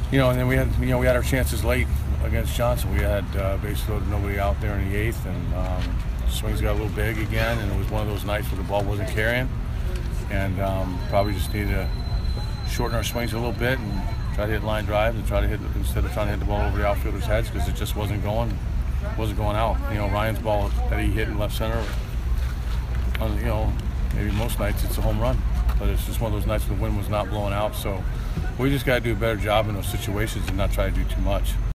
And then we had our chances late against Johnson. We had basically nobody out there in the eighth, and swings got a little big again, and it was one of those nights where the ball wasn't carrying, and probably just needed to shorten our swings a little bit and try to hit line drives and try to hit instead of trying to hit the ball over the outfielders' heads because it just wasn't going out. Ryan's ball that he hit in left center. Maybe most nights it's a home run, but it's just one of those nights when the wind was not blowing out. So we just got to do a better job in those situations and not try to do too much.